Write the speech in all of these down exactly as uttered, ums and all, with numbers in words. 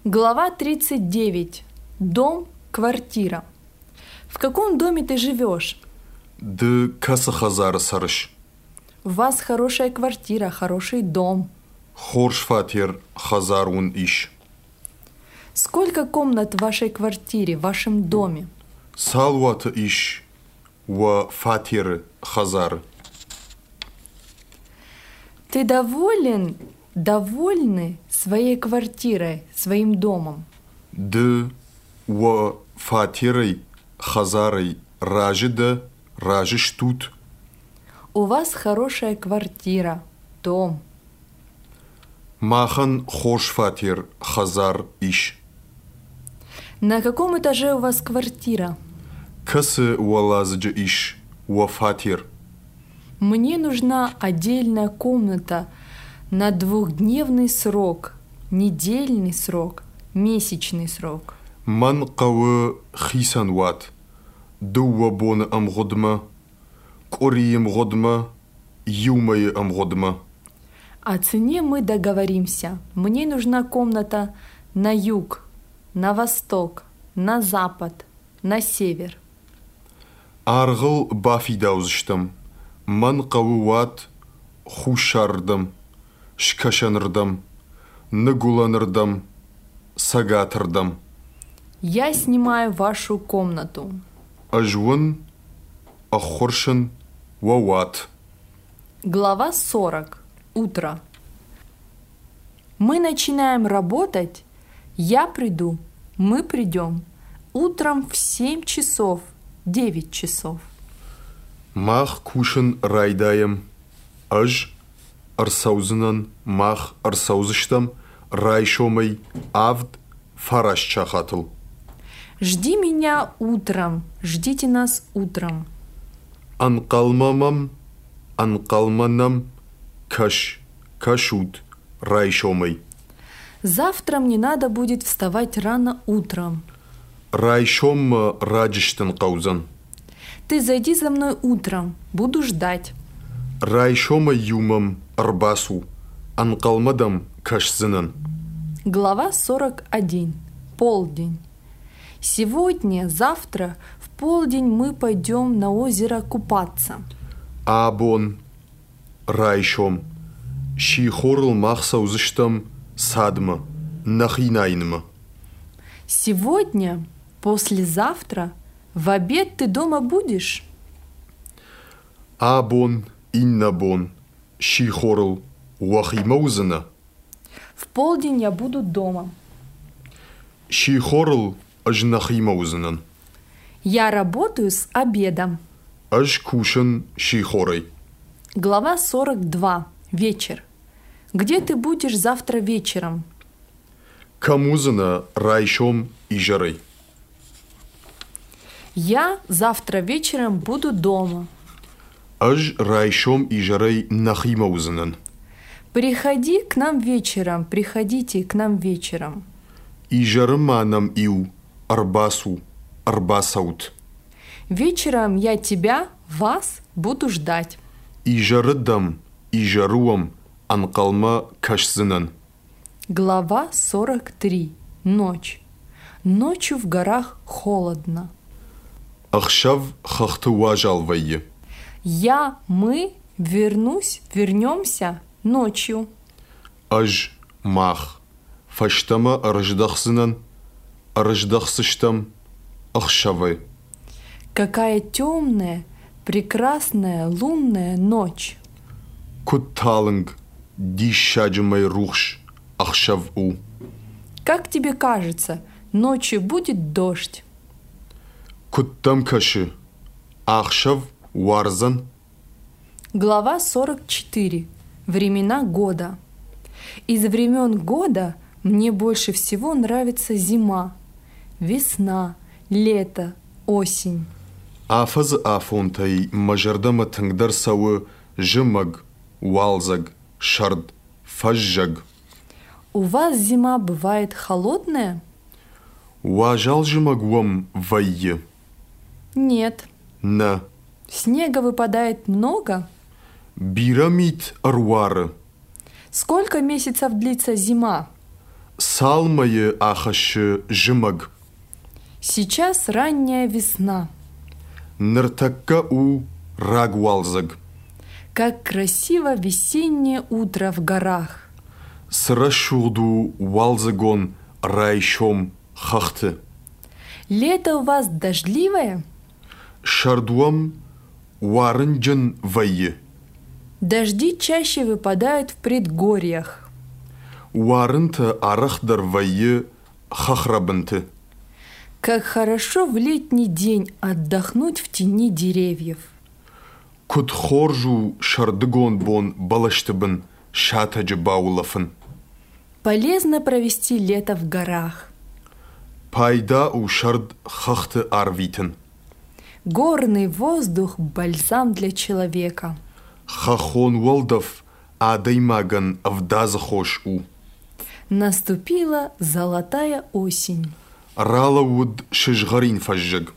Глава тридцать девять. Дом, квартира. В каком доме ты живешь? Д каса хазара сарыш. У вас хорошая квартира, хороший дом. Хорш фатир хазарун иш. Сколько комнат в вашей квартире, в вашем доме? Салвата иш ва фатир хазар. Ты доволен, довольны своей квартирой, своим домом? Д ва фатирой хазарой ражида ражиш тут. У вас хорошая квартира, дом. Махан хорш фатир хазар иш. На каком этаже у вас квартира? Касы валазджа иш ва фатир. Мне нужна отдельная комната на двухдневный срок, недельный срок, месячный срок. Ман кавы хисан ват. Дуа бон ам годма. Корием годма. Юмай ам годма. О цене мы договоримся. Мне нужна комната на юг, на восток, на запад, на север. Аргыл бафи даузыштым. Ман кавы ват хушардым. Шкашанырдым. Нагуланырдым. Сагатырдым. Я снимаю вашу комнату. Ажвын, ахоршин, вават. Глава сорок. Утро. Мы начинаем работать. Я приду. Мы придем. Утром в семь часов. Девять часов. Мах кушин райдаем. Аж арсаузынан мах арсаузыштам. Райшомай авд фараш чахатыл. Жди меня утром. Ждите нас утром. Анкалмамам, анкалманам, каш, кашут, райшомай. Завтра мне надо будет вставать рано утром. Райшом раджиштан каузан. Ты зайди за мной утром. Буду ждать. Райшома юмам арбасу, анкалмадам кашзанан. Глава сорок один. Полдень. Сегодня, завтра, в полдень мы пойдем на озеро купаться. Абон, райшом, шихорл махсаузыштам садма, нахинайнма. Сегодня, послезавтра, в обед ты дома будешь? Абон, иннабон, шихорл, вахимаузана. В полдень я буду дома. Шихорл, аж нахимаузанан. Я работаю с обедом. Аж кушан шихорой. Глава сорок два. Вечер. Где ты будешь завтра вечером? Камузана райшом и жарой. Я завтра вечером буду дома. Аж райшом и жарой нахимаузанан. Приходи к нам вечером, приходите к нам вечером. И жарманам иу, арбасу, арбасаут. Вечером я тебя, вас, буду ждать. И жарыдам, и жаруам, анкалма кашзанан. Глава сорок три. Ночь. Ночью в горах холодно. Ахшав хахтуажалвайе. Я, мы, вернусь, вернемся ночью. Аж мах. Фаштама рождахсанан, рождахсыштам, ахшавы. Какая темная, прекрасная лунная ночь. Кутталынг, дишаджумай рухш, ахшаву. Как тебе кажется, ночью будет дождь? Куттам каши, ахшав варзан. Глава сорок четыре. Времена года. Из времен года мне больше всего нравится зима, весна, лето, осень. Афаз афонтай мажардама тангдар савы жимаг, валзаг, шард, фажжаг. У вас зима бывает холодная? Важал жимагвам вайе. Нет. На. Снега выпадает много? Бирамит арвары. Сколько месяцев длится зима? Салмайы ахашы жымаг. Сейчас ранняя весна. Ныртакка у рагвалзаг. Как красиво весеннее утро в горах. Срашуду валзагон райшом хахты. Лето у вас дождливое? Шардуам варынджан вайы. Дожди чаще выпадают в предгорьях. Варынта арахдар вайы хахрабынты. Как хорошо в летний день отдохнуть в тени деревьев. Куд хоржу шардыгон бон балаштыбын шатаджы баулафын. Полезно провести лето в горах. Пайда у шард хахты арвитын. Горный воздух – бальзам для человека. Хахон волдов адаймаган авдаза хош у. Наступила золотая осень. Ралауд шишгарин фажжаг.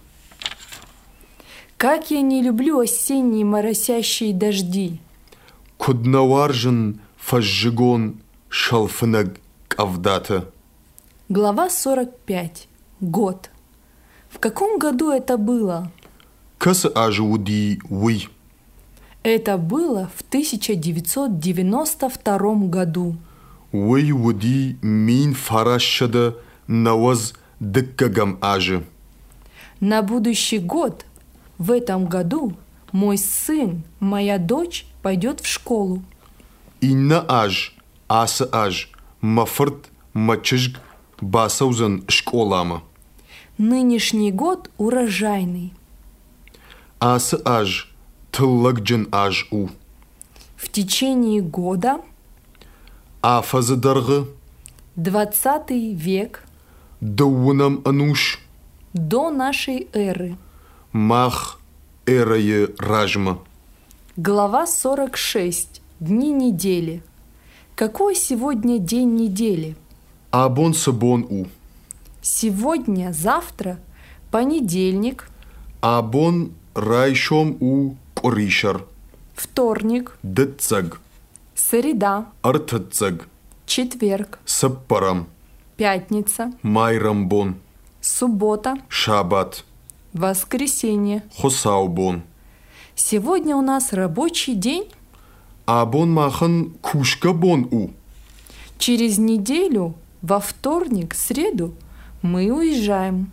Как я не люблю осенние моросящие дожди. Куднаваржен фажжигон шалфынаг кавдата. Глава сорок пять. Год. В каком году это было? Кас ажуди уй. Это было в тысяча девятьсот девяносто втором году. Уй уди мин фарашада наваз дыккагам ажи. На будущий год, в этом году, мой сын, моя дочь пойдет в школу. Инна аж, аса аж, мафырт, мачыжг, басаузан школама. Нынешний год урожайный. Аса аж, тыллакджан аж у. В течение года Афазадаргы, двадцатый век дауынам ануш, до нашей эры. мах, эрае ражма. Глава сорок шесть. Дни недели. Какой сегодня день недели? Абон сабон у. Сегодня, завтра, понедельник, Абон райшом у коришар. вторник, Дыцаг, среда, артыцаг, четверг, саппарам, пятница, майрамбон, суббота, шабат, воскресенье. хосаубон. Сегодня у нас рабочий день. Абон махан кушкабон у. Через неделю, во вторник, среду, мы уезжаем.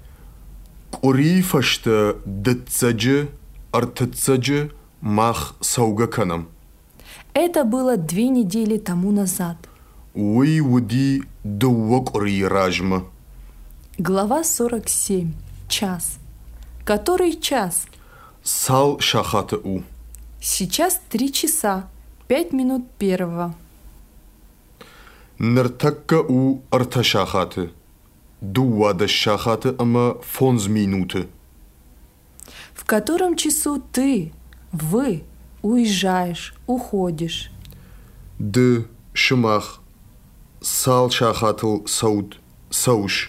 Корифашта дыцаджи, артыцаджи, мах саугаканам. Это было две недели тому назад. Уи уди дувакори ражма. Глава сорок семь. Час. Который час? Сал шахата у. Сейчас три часа, пять минут первого. Ныртакка у арта шахаты. Дуада шахаты ама фонз минуты. В котором часу ты, вы, уезжаешь, уходишь? Д шимах. Сал шахатл сауд. Сауш.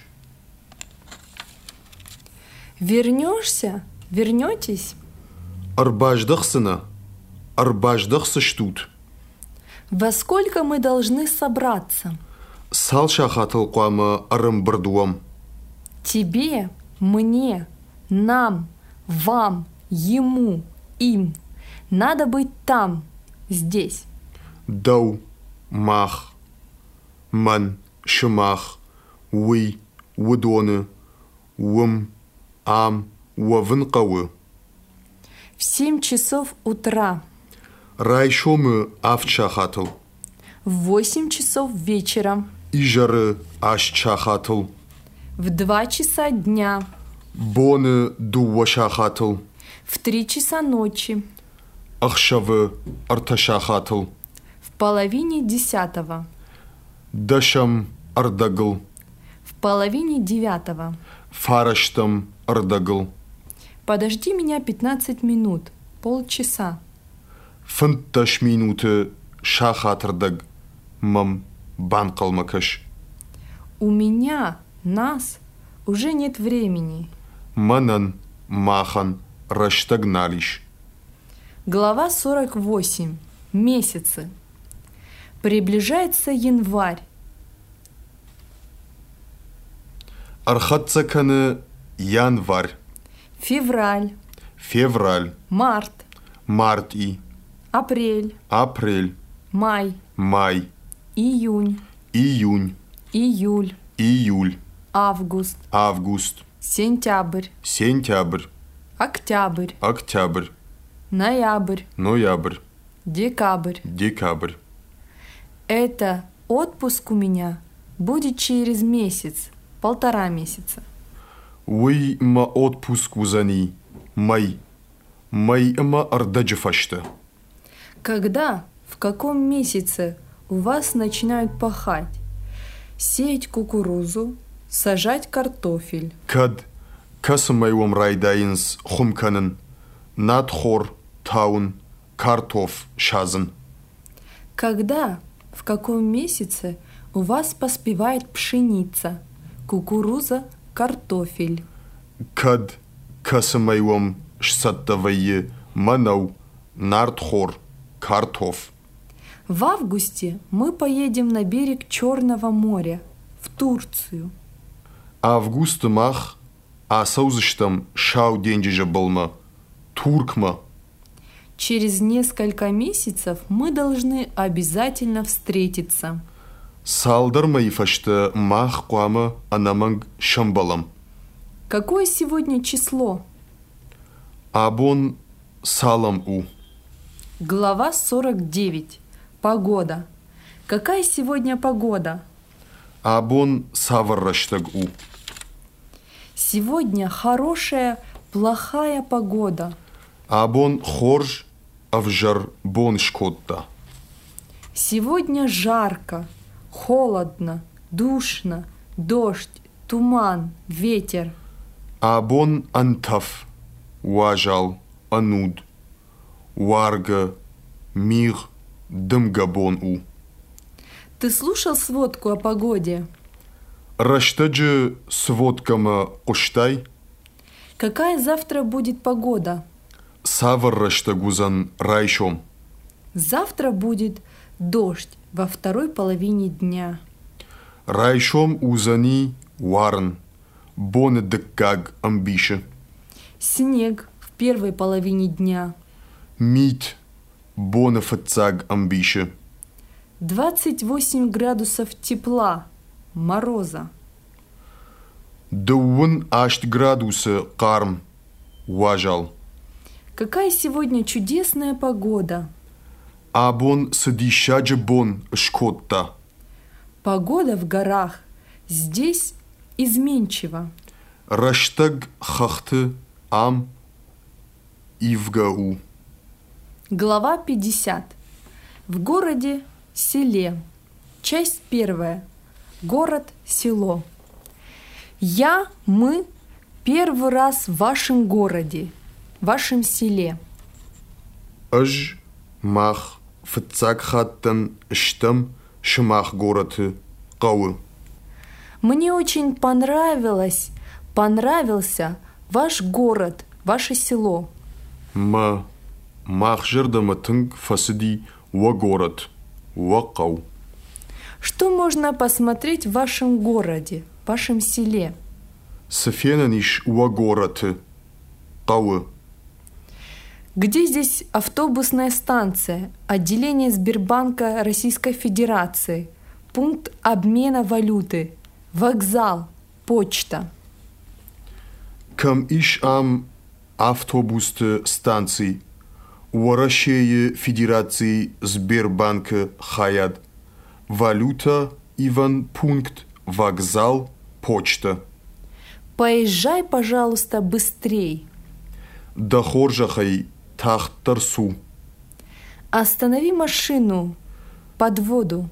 Вернешься? Вернетесь? Арбаждахсына. Арбаждахсыштут. Во сколько мы должны собраться? Сал шахатл куама арымбардуам. Тебе, мне, нам, вам, ему, им. Надо быть там, здесь. Дау, мах, ман, шимах, уи, удоны, ум, ам, уавынкавы. В семь часов утра. Райшомы авчахатл. В восемь часов вечера. Ижары ашчахатл. В два часа дня. Боны дуашахатл. В три часа ночи. Ахшавы арташахатл. В половине десятого. Дашам ардагл. В половине девятого. Фараштам ардагл. Подожди меня пятнадцать минут, полчаса. Фынташ минуты шахатырдаг. Мам банкалмакаш. У меня, нас, уже нет времени. Манан, махан, раштагналиш. Глава сорок восемь. Месяцы. Приближается январь. Архатцаканы январь, февраль, февраль, март, март и, апрель, апрель, май, май, июнь, июнь, июль, июль, август, август, сентябрь, сентябрь, октябрь, октябрь, ноябрь, ноябрь, декабрь. декабрь. Это отпуск у меня будет через месяц, полтора месяца. Уй ма отпуск узани, май, май ма ардаджифашта. Когда, в каком месяце у вас начинают пахать? Сеять кукурузу, сажать картофель. Кад, касамай ум райдайнс хумканен, надхор, таун, картоф, шазен. Когда, в каком месяце у вас поспевает пшеница, кукуруза, картофель? Кад, касамай ум шсаттавайе, манау, нардхор, картоф. В августе мы поедем на берег Черного моря, в Турцию. Август мах, а саузыштам шау денджижа болма, туркма. Через несколько месяцев мы должны обязательно встретиться. Салдар маифашта мах куама анаманг шамбалам. Какое сегодня число? Абон салам у. Глава сорок девять. Погода. Какая сегодня погода? Абон саварраштаг у. Сегодня хорошая, плохая погода. Абон хорж авжар бон шкотта. Сегодня жарко, холодно, душно, дождь, туман, ветер. Абон антаф, уажал, ануд, варга, мир, дымгабон у. Ты слушал сводку о погоде? Раштаджи сводкама куштай, Какая завтра будет погода? саварраштагузан райшом. Завтра будет дождь во второй половине дня. Райшом узани варн, бон деккаг амбише. Снег в первой половине дня. Мит, бон фацаг амбише. двадцать восемь градусов тепла, мороза. Дуун ашт градуса карм, уажал. Какая сегодня чудесная погода. Абон садишаджи бон шкотта. Погода в горах здесь изменчива. Раштаг хахты ам ивгау. Глава пятьдесят. В городе, селе. Часть первая. Город, село. Я, мы первый раз в вашем городе, в вашем селе. Аж мах фацаг хаттан штам шмах гороты кауы. Мне очень понравилось, понравился ваш город, ваше село. Ма мах жердаматынг фасиди ва город ва кау. Что можно посмотреть в вашем городе, в вашем селе? Сафенаниш ва гороты кауы. Где здесь автобусная станция, отделение Сбербанка Российской Федерации, пункт обмена валюты, вокзал, почта? Кам иш ам автобусты станции у России Федерации Сбербанка Хаят. Валюта, Иван, пункт, вокзал, почта. Поезжай, пожалуйста, быстрей. Дахоржахай тахтарсу. Останови машину под воду.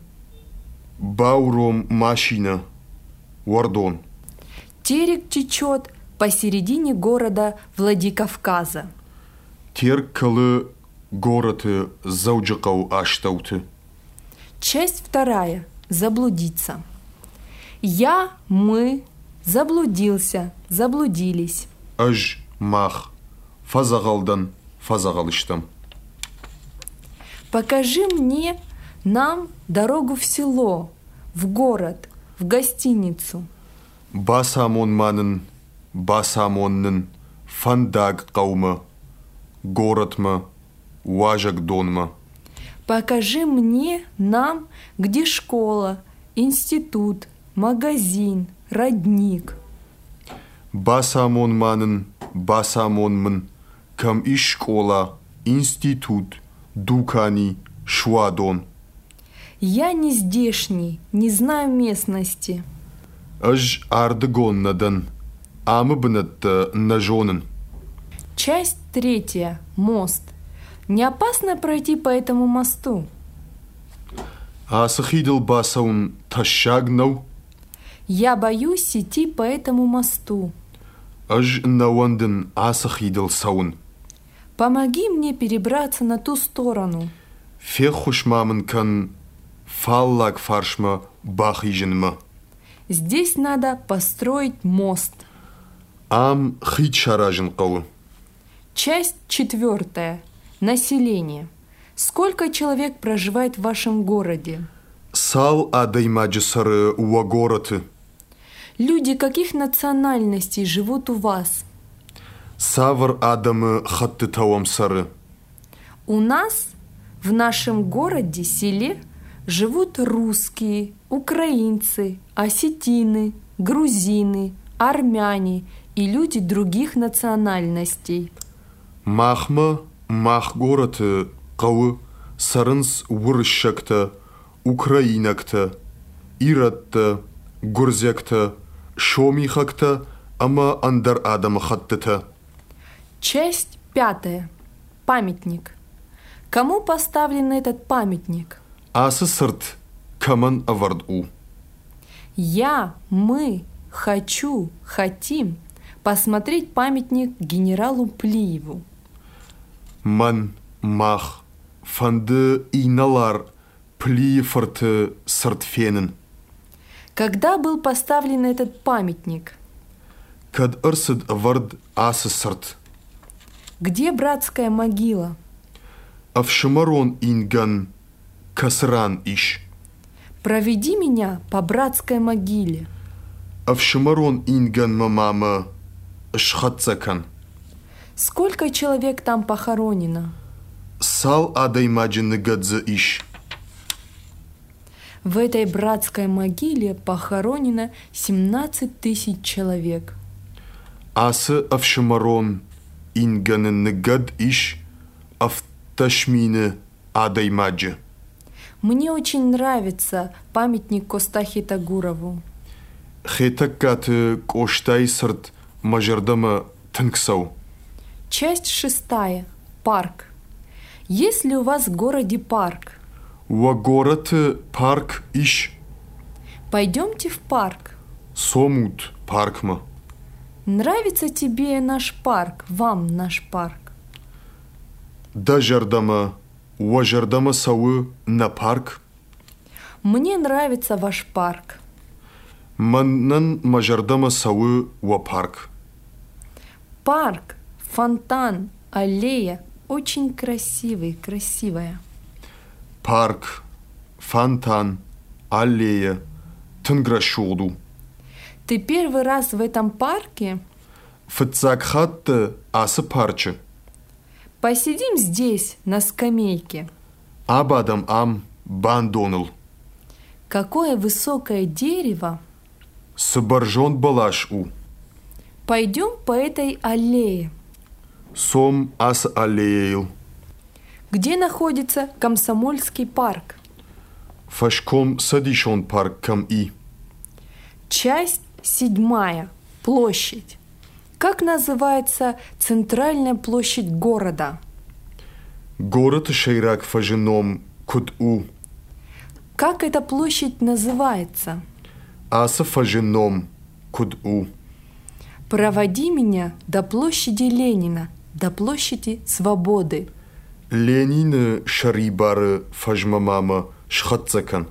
Бауром машина. Вардон. Терек течет посередине города Владикавказа. Теркалы гороты зауджакау аштауты. Часть вторая. Заблудиться. Я, мы, заблудился, заблудились. Аж мах. Фазагалдан, фазагалыштам. Покажи мне, нам дорогу в село, в город, в гостиницу. Басамон манын, басамоннын, фандаг қаумы, город мы, важак дон мы. Покажи мне, нам, где школа, институт, магазин, родник. Басамон манын, басамонмын, кам и школа, институт, дукани, швадон. Я не здешний, не знаю местности. Аж ардыгоннадан, амы бынытты нажонын. Часть третья. Мост. Не опасно пройти по этому мосту? Асыхидыл басаун ташагнау, Я боюсь идти по этому мосту. аж науандын асыхидыл саун. Помоги мне перебраться на ту сторону. Фехуш мамын кан фаллак фаршма бахижинма. Здесь надо построить мост. Ам хит шаражин қауы. Часть четвертая. Население. Сколько человек проживает в вашем городе? Сал адаймаджи сары уа гороты. Люди каких национальностей живут у вас? Савр адамы хатты тавам сары. У нас, в нашем городе, селе, живут русские, украинцы, осетины, грузины, армяне и люди других национальностей. Махма мах гороты қауы сарынс урышшакта, украинакта, иратта, гурзякта, шомихакта, ама андар адамы хаттыта. Часть пятая. Памятник. Кому поставлен этот памятник? Асы сырт каман аварду. Я, мы, хочу, хотим посмотреть памятник генералу Плиеву. Ман мах фанды иналар плиефорты сыртфенен. Когда был поставлен этот памятник? Кад ырсыд авард асы сырт. Где братская могила? Авшамарон инган касран иш. Проведи меня по братской могиле. Авшамарон инган мамама шхатцакан. Сколько человек там похоронено? Сал адаймаджины гадза иш. В этой братской могиле похоронено семнадцать тысяч человек. Асы авшамарон инганын гад иш авташмины адаймаджи. Мне очень нравится памятник Костахи Тагурову. Хетакаты коштай сырт мажардама тынксау. Часть шестая. Парк. Есть ли у вас в городе парк? Ва город парк иш. Пойдемте в парк. Сомут паркма. Нравится тебе наш парк, вам наш парк? Да жардама, ва жардама сауы на парк. Мне нравится ваш парк. Маннан мажардама сауы ва парк. Парк, фонтан, аллея очень красивый, красивая. Парк, фонтан, аллея, тынграшуду. Ты первый раз в этом парке? Фыцакхатты асы парчы. Посидим здесь, на скамейке. Абадам ам бандоныл. Какое высокое дерево. Сыбаржон балаш у. Пойдем по этой аллее. Сом ас аллейл. Где находится Комсомольский парк? Фашком садишон парк кам и. Часть седьмая. Площадь. Как называется центральная площадь города? Город Шейрак фажином куд у. Как эта площадь называется? Аса фажином куд у. Проводи меня до площади Ленина, до площади Свободы. Ленин шарибары фажмамама шхатцакан.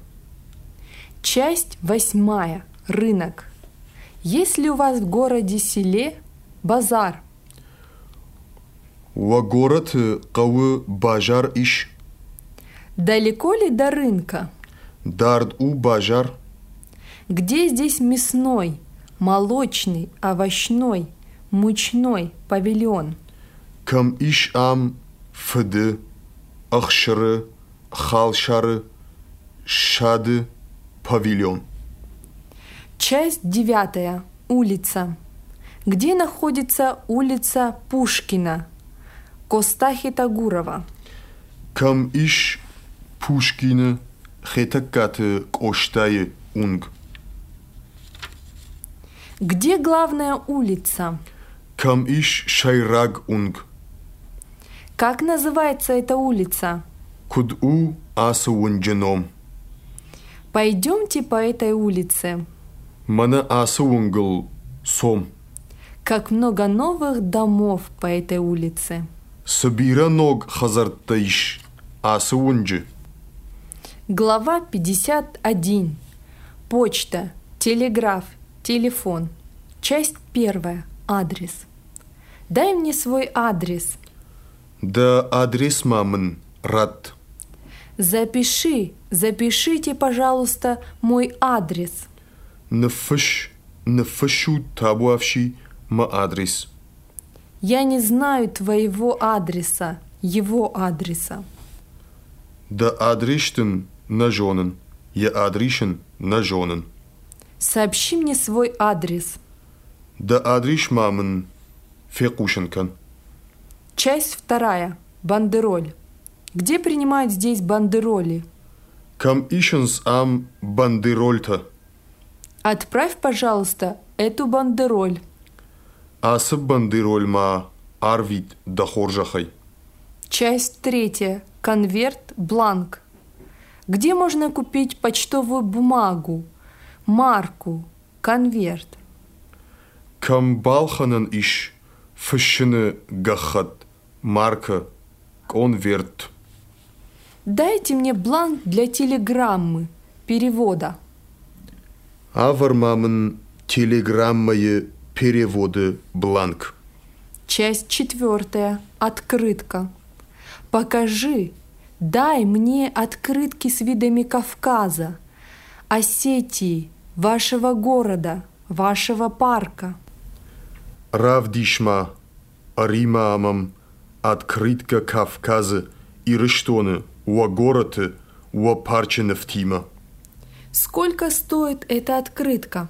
Часть восьмая. Рынок. Есть ли у вас в городе-селе базар? Ва город кавы бажар иш. Далеко ли до рынка? Дард у бажар. Где здесь мясной, молочный, овощной, мучной павильон. Кам иш ам фыды, ахшыры, халшары, шады, павильон. Часть девятая. Улица. Где находится улица Пушкина? Костахи Тагурова. Кам иш Пушкина хетакаты коштае унг. Где главная улица? Кам иш шайраг унг. Как называется эта улица? Куд-у асу ундженом. Пойдемте по этой улице. Мана асу унгл сом. Как много новых домов по этой улице. Собира ног хазартаиш асу унджи. Глава пятьдесят один. Почта, телеграф, телефон. Часть первая. Адрес. Дай мне свой адрес. Да адрес мамын рад. Запиши, запишите, пожалуйста, мой адрес. Нфыш, нфышу табуавши ма адрес. Я не знаю твоего адреса, его адреса. Да адрештен нажонен. Я адришен нажонен. Сообщи мне свой адрес. Да адриш мамын фекушенкан. Часть вторая. Бандероль. Где принимают здесь бандероли? Кам ишенс ам бандерольта. Отправь, пожалуйста, эту бандероль. Асы бандероль ма арвид да хоржахай. Часть третья. Конверт, бланк. Где можно купить почтовую бумагу, марку, конверт? Кам балханан иш фышыны гахат марка конверт. Дайте мне бланк для телеграммы, перевода. Авар мамын телеграммае переводы бланк. Часть четвертая. Открытка. Покажи, дай мне открытки с видами Кавказа, Осетии, вашего города, вашего парка. Равдишма, Аримамам, открытка Кавказа и Рештоны, уа города, уа парче нефтима. Сколько стоит эта открытка?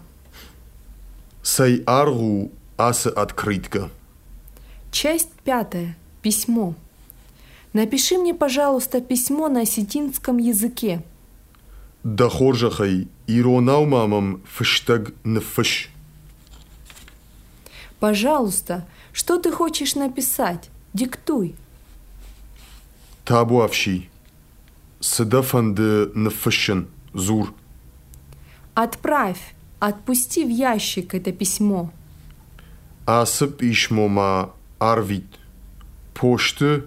Сай аргу аса открытка. Часть пятая. Письмо. Напиши мне, пожалуйста, письмо на осетинском языке. Да хоржахай иронау мамам фыштаг нефыш. Пожалуйста, что ты хочешь написать? Диктуй. Табуавши. Садафанды нефышен. Зур. Отправь, отпусти в ящик это письмо. Асып ишмома арвид. Почты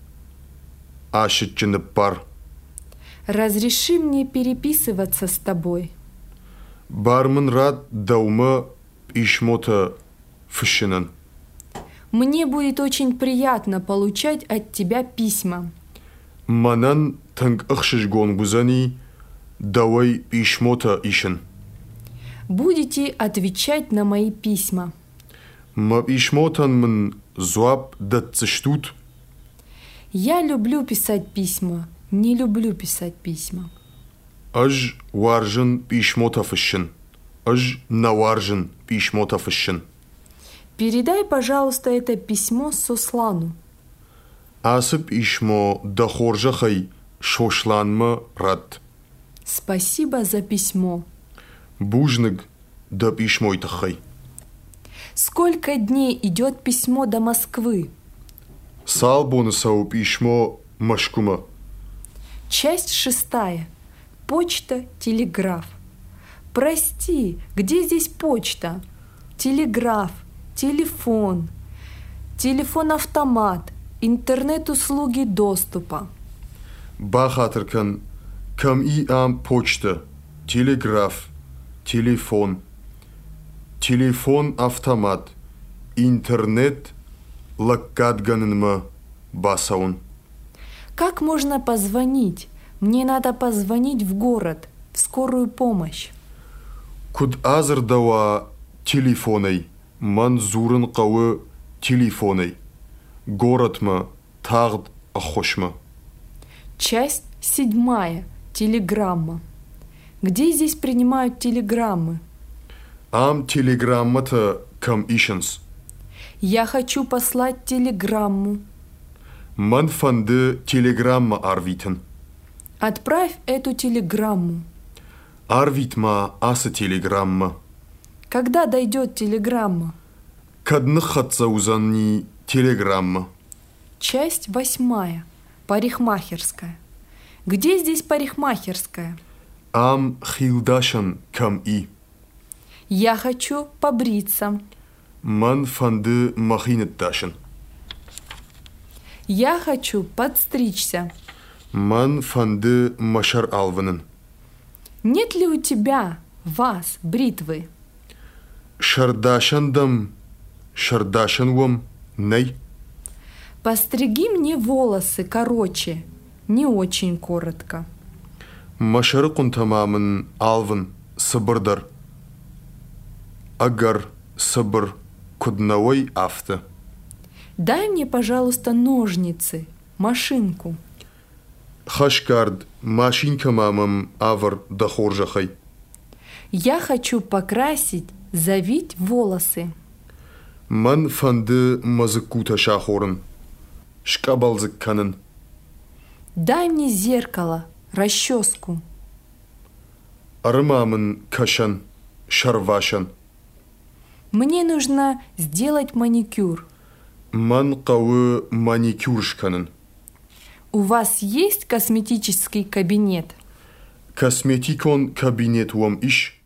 ашетчены пар. Разреши мне переписываться с тобой. Бармын рад даума ишмота фышенан. Мне будет очень приятно получать от тебя письма. Манан танг ахшиш гонгузани давай ишмота ишен. Будете отвечать на мои письма. Ма ишмотан мн зуаб датцештут. Я люблю писать письма, не люблю писать письма. Аж варжен ишмота фышен. Аж наваржен ишмота фышен. Передай, пожалуйста, это письмо Сослану. Асып ишмо да хоржахай шошланма рад. Спасибо за письмо. Бужныг да ишмойтахай. Сколько дней идет письмо до Москвы? Салбонасау ишмо машкума. Часть шестая. Почта, телеграф. Прости, где здесь почта? Телеграф, телефон, телефон-автомат, интернет-услуги доступа. Бахатыркан кам и ам почта, телеграф, телефон, телефон-автомат, интернет лаккадганынма басаун. Как можно позвонить? Мне надо позвонить в город, в скорую помощь. Куд азыр дава телефоной. Ман зурын қауы телефоной. Город ма тағд ахошма. Часть седьмая. Телеграмма. Где здесь принимают телеграммы? Ам телеграммата кам ишенс. Я хочу послать телеграмму. Ман фанды телеграмма арвитен. Отправь эту телеграмму. Арвитма аса телеграмма. Когда дойдет телеграмма? Кадны хатсаузанни телеграмма. Часть восьмая. Парикмахерская. Где здесь парикмахерская? Ам хилдашан кам и. Я хочу побриться. Ман фанды махинетташен. Я хочу подстричься. Ман фанды машар алванын. Нет ли у тебя, вас, бритвы? Шардашандам, шардашанвам, ней. Постриги мне волосы короче, не очень коротко. Машарыкун тамамын алван, сабырдар. Агар, сабыр, куднавой афта. Дай мне, пожалуйста, ножницы, машинку. Хашкард, машинка мамам авар дахоржахай. Я хочу покрасить, завить волосы. Ман фанды мазыкута шахорын. Шкабалзыкканын. Дай мне зеркало, расческу. Армамын кашан, шарвашан. Мне нужно сделать маникюр. Ман қауы маникюршканын. У вас есть косметический кабинет? Косметикон кабинет уам иш.